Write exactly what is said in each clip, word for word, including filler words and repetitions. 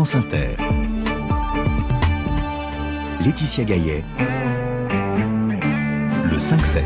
France Inter. Laetitia Gaillet, le cinq sept.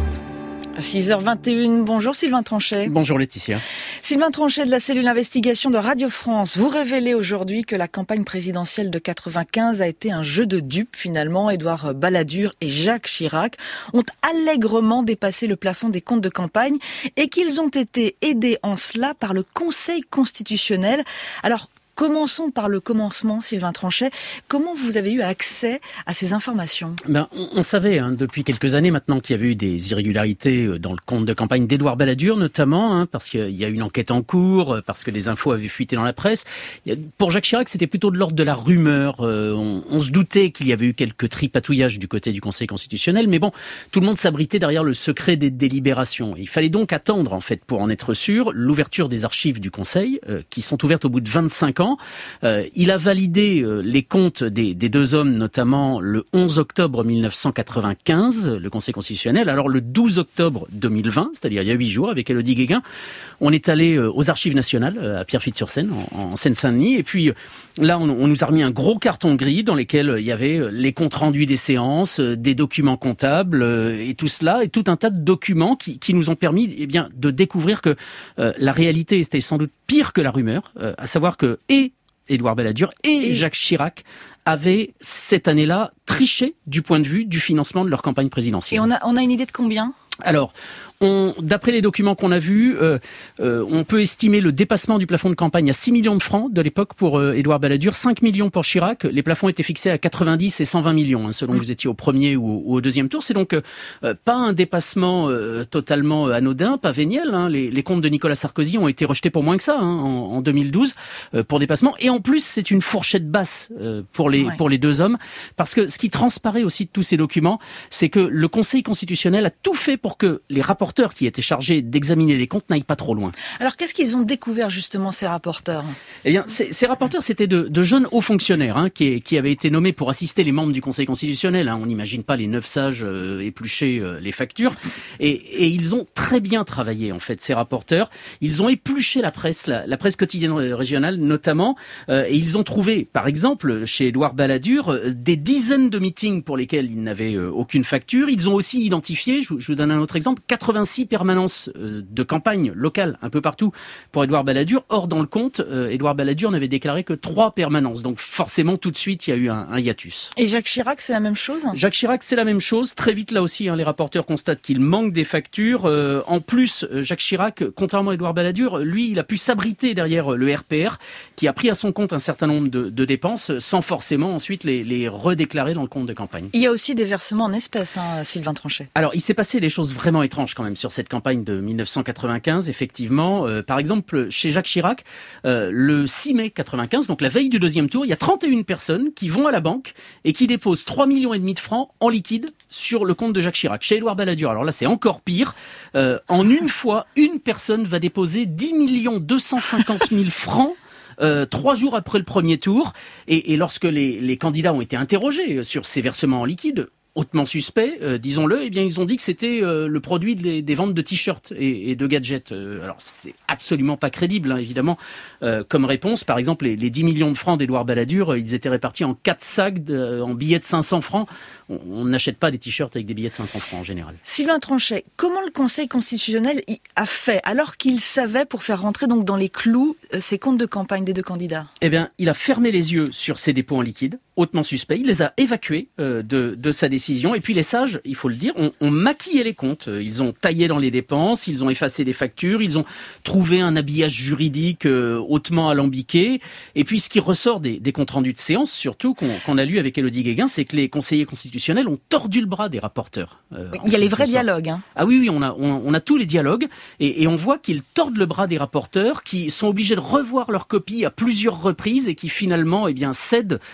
six heures vingt et une, bonjour Sylvain Tronchet. Bonjour Laetitia. Sylvain Tronchet de la cellule investigation de Radio France, vous révélez aujourd'hui que la campagne présidentielle de quatre-vingt-quinze a été un jeu de dupes finalement. Édouard Balladur et Jacques Chirac ont allègrement dépassé le plafond des comptes de campagne et qu'ils ont été aidés en cela par le Conseil constitutionnel. Alors, commençons par le commencement, Sylvain Tronchet. Comment vous avez eu accès à ces informations ? Ben, on, on savait hein, depuis quelques années maintenant qu'il y avait eu des irrégularités dans le compte de campagne d'Édouard Balladur notamment, hein, parce qu'il y a une enquête en cours, parce que des infos avaient fuité dans la presse. Pour Jacques Chirac, c'était plutôt de l'ordre de la rumeur. Euh, on, on se doutait qu'il y avait eu quelques tripatouillages du côté du Conseil constitutionnel, mais bon, tout le monde s'abritait derrière le secret des délibérations. Il fallait donc attendre, en fait, pour en être sûr, l'ouverture des archives du Conseil, euh, qui sont ouvertes au bout de vingt-cinq ans. Euh, il a validé euh, les comptes des, des deux hommes, notamment le onze octobre mille neuf cent quatre-vingt-quinze, le Conseil constitutionnel. Alors le douze octobre deux mille vingt, c'est-à-dire il y a huit jours, avec Élodie Guéguin, on est allé euh, aux Archives nationales euh, à Pierrefitte-sur-Seine, en, en Seine-Saint-Denis. Et puis euh, là, on, on nous a remis un gros carton gris dans lequel euh, il y avait euh, les comptes rendus des séances, euh, des documents comptables euh, et tout cela, et tout un tas de documents qui, qui nous ont permis eh bien, de découvrir que euh, la réalité était sans doute pire que la rumeur, euh, à savoir que et Édouard Balladur et, et Jacques Chirac avaient cette année-là triché du point de vue du financement de leur campagne présidentielle. Et on a, on a une idée de combien ? Alors, on, d'après les documents qu'on a vus, euh, euh, on peut estimer le dépassement du plafond de campagne à six millions de francs de l'époque pour euh, Édouard Balladur, cinq millions pour Chirac. Les plafonds étaient fixés à quatre-vingt-dix et cent vingt millions, hein, selon que vous étiez au premier ou, ou au deuxième tour. C'est donc euh, pas un dépassement euh, totalement anodin, pas véniel. Hein. Les, les comptes de Nicolas Sarkozy ont été rejetés pour moins que ça hein, en, en deux mille douze euh, pour dépassement. Et en plus, c'est une fourchette basse euh, pour les ouais. pour les deux hommes, parce que ce qui transparaît aussi de tous ces documents, c'est que le Conseil constitutionnel a tout fait pour que les rapporteurs qui étaient chargés d'examiner les comptes n'aillent pas trop loin. Alors, qu'est-ce qu'ils ont découvert, justement, ces rapporteurs ? Eh bien, ces, ces rapporteurs, c'était de, de jeunes hauts fonctionnaires hein, qui, qui avaient été nommés pour assister les membres du Conseil constitutionnel. Hein. On n'imagine pas les neuf sages euh, éplucher euh, les factures. Et, et ils ont très bien travaillé, en fait, ces rapporteurs. Ils ont épluché la presse, la, la presse quotidienne régionale, notamment. Euh, et ils ont trouvé, par exemple, chez Édouard Balladur, euh, des dizaines de meetings pour lesquels ils n'avaient euh, aucune facture. Ils ont aussi identifié, je, je vous donne un autre exemple, quatre-vingt-six permanences de campagne locale un peu partout pour Édouard Balladur. Or, dans le compte, euh, Édouard Balladur n'avait déclaré que trois permanences. Donc forcément, tout de suite, il y a eu un, un hiatus. Et Jacques Chirac, c'est la même chose ? Jacques Chirac, c'est la même chose. Très vite, là aussi, hein, les rapporteurs constatent qu'il manque des factures. Euh, en plus, Jacques Chirac, contrairement à Édouard Balladur, lui, il a pu s'abriter derrière le R P R, qui a pris à son compte un certain nombre de, de dépenses, sans forcément ensuite les, les redéclarer dans le compte de campagne. Il y a aussi des versements en espèces, hein, Sylvain Tronchet. Alors, il s'est passé des choses vraiment étranges quand même sur cette campagne de mille neuf cent quatre-vingt-quinze, effectivement. Euh, par exemple, chez Jacques Chirac, euh, le six mai quatre-vingt-quinze, donc la veille du deuxième tour, il y a trente et une personnes qui vont à la banque et qui déposent trois millions et demi de francs en liquide sur le compte de Jacques Chirac. Chez Édouard Balladur, alors là, c'est encore pire. Euh, en une fois, une personne va déposer dix millions deux cent cinquante mille francs Euh, trois jours après le premier tour, et, et lorsque les, les candidats ont été interrogés sur ces versements en liquide, hautement suspect, euh, disons-le, eh bien ils ont dit que c'était euh, le produit des, des ventes de t-shirts et, et de gadgets. Euh, alors c'est absolument pas crédible, hein, évidemment, euh, comme réponse. Par exemple, les, les dix millions de francs d'Édouard Balladur, euh, ils étaient répartis en quatre sacs de, euh, en billets de cinq cents francs. On n'achète pas des t-shirts avec des billets de cinq cents francs en général. Sylvain Tronchet, comment le Conseil constitutionnel a fait alors qu'il savait pour faire rentrer donc dans les clous euh, ces comptes de campagne des deux candidats ? Eh bien, il a fermé les yeux sur ces dépôts en liquide, hautement suspects. Il les a évacués euh, de, de sa décision. Et puis les sages, il faut le dire, ont, ont maquillé les comptes. Ils ont taillé dans les dépenses, ils ont effacé des factures, ils ont trouvé un habillage juridique euh, hautement alambiqué. Et puis ce qui ressort des, des comptes rendus de séance, surtout, qu'on, qu'on a lu avec Élodie Guéguin, c'est que les conseillers constitutionnels ont tordu le bras des rapporteurs. Euh, il y a les vrais dialogues. Hein. Ah oui, oui, on a, on, on a tous les dialogues. Et, et on voit qu'ils tordent le bras des rapporteurs, qui sont obligés de revoir leur copie à plusieurs reprises et qui finalement eh bien, cèdent devant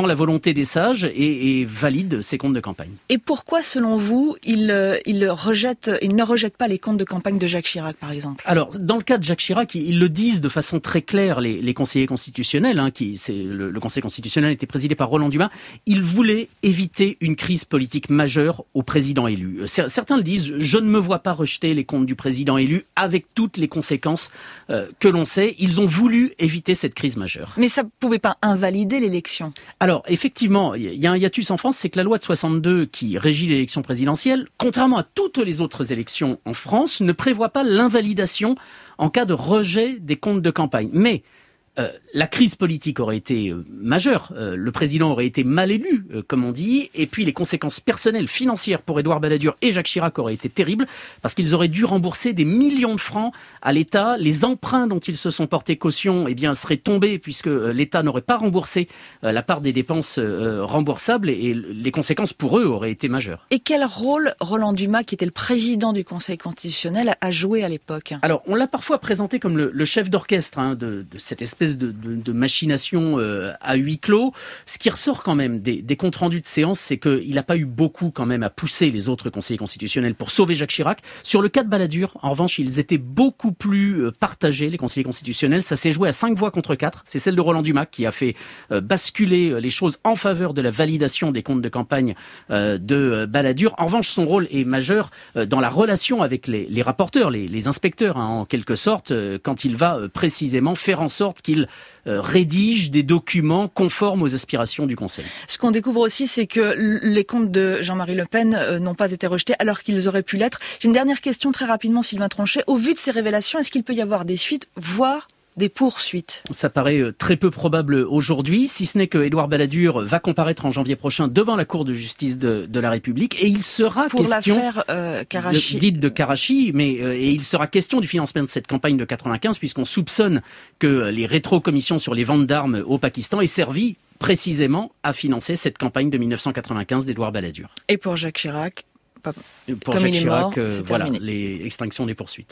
la volonté des sages et, et valide ses comptes de campagne. Et pourquoi, selon vous, il, il, rejette, il ne rejette pas les comptes de campagne de Jacques Chirac, par exemple? Alors, dans le cas de Jacques Chirac, ils le disent de façon très claire, les, les conseillers constitutionnels, hein, qui, c'est, le, le Conseil constitutionnel était présidé par Roland Dumas, ils voulaient éviter une crise politique majeure au président élu. Certains le disent, je ne me vois pas rejeter les comptes du président élu avec toutes les conséquences euh, que l'on sait. Ils ont voulu éviter cette crise majeure. Mais ça ne pouvait pas invalider l'élection. Alors, effectivement, il y a un hiatus en France, c'est que la loi de soixante-deux qui régit l'élection présidentielle, contrairement à toutes les autres élections en France, ne prévoit pas l'invalidation en cas de rejet des comptes de campagne. Mais Euh, la crise politique aurait été euh, majeure, euh, le président aurait été mal élu, euh, comme on dit, et puis les conséquences personnelles, financières pour Édouard Balladur et Jacques Chirac auraient été terribles, parce qu'ils auraient dû rembourser des millions de francs à l'État. Les emprunts dont ils se sont portés caution eh bien, seraient tombés, puisque euh, l'État n'aurait pas remboursé euh, la part des dépenses euh, remboursables, et, et les conséquences pour eux auraient été majeures. Et quel rôle Roland Dumas, qui était le président du Conseil constitutionnel, a joué à l'époque? Alors, on l'a parfois présenté comme le, le chef d'orchestre hein, de, de cette espèce de, de, de machination euh, à huis clos. Ce qui ressort quand même des, des comptes rendus de séance, c'est qu'il n'a pas eu beaucoup quand même à pousser les autres conseillers constitutionnels pour sauver Jacques Chirac. Sur le cas de Balladur, en revanche, ils étaient beaucoup plus euh, partagés, les conseillers constitutionnels. Ça s'est joué à cinq voix contre quatre. C'est celle de Roland Dumas qui a fait euh, basculer les choses en faveur de la validation des comptes de campagne euh, de euh, Balladur. En revanche, son rôle est majeur euh, dans la relation avec les, les rapporteurs, les, les inspecteurs, hein, en quelque sorte, euh, quand il va euh, précisément faire en sorte qu'ils euh, rédigent des documents conformes aux aspirations du Conseil. Ce qu'on découvre aussi, c'est que les comptes de Jean-Marie Le Pen euh, n'ont pas été rejetés alors qu'ils auraient pu l'être. J'ai une dernière question très rapidement, Sylvain Tronchet. Au vu de ces révélations, est-ce qu'il peut y avoir des suites, voire des poursuites? Ça paraît très peu probable aujourd'hui, si ce n'est que Édouard Balladur va comparaître en janvier prochain devant la Cour de justice de, de la République et il sera pour question l'affaire euh, Karachi. De, dite de Karachi, mais euh, et il sera question du financement de cette campagne de quatre-vingt-quinze puisqu'on soupçonne que les rétrocommissions sur les ventes d'armes au Pakistan aient servi précisément à financer cette campagne de mille neuf cent quatre-vingt-quinze d'Édouard Balladur. Et pour Jacques Chirac? Pas... Pour Comme Jacques il est Chirac, mort, euh, voilà, les extinctions des poursuites.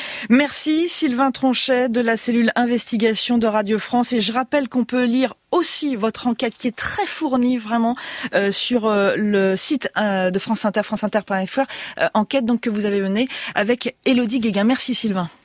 Merci Sylvain Tronchet de la cellule investigation de Radio France. Et je rappelle qu'on peut lire aussi votre enquête qui est très fournie vraiment euh, sur euh, le site euh, de France Inter, franceinter point f r. Euh, enquête donc que vous avez menée avec Élodie Guéguin. Merci Sylvain.